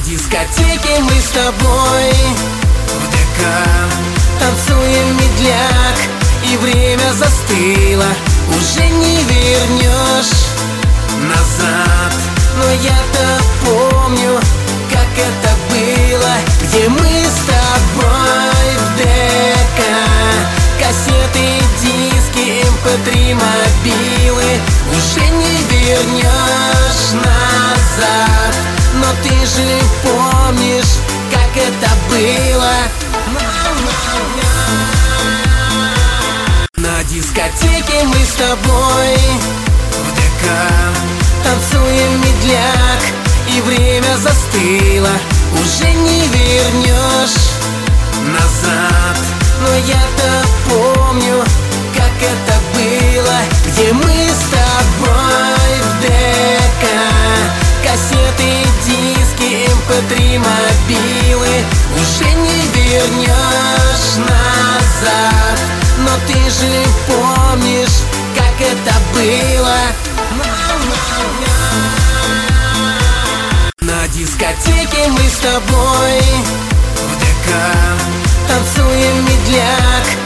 дискотеке мы с тобой в ДК танцуем медляк, и время застыло, уже не вернешь назад. Но я-то помню, как это было, где мы с тобой в ДК. Кассеты, диски, MP3, мобилы, уже не вернешь назад. Но ты же помнишь, как это было. На дискотеке мы с тобой в ДК танцуем медляк, и время застыло, уже не вернешь назад. Но я-то помню, как это было, где мы с тобой в ДК. Кассеты, диски, MP3, мобилы, уже не вернешь назад. Но ты же помнишь, как это было. На дискотеке мы с тобой в ДК танцуем медляк,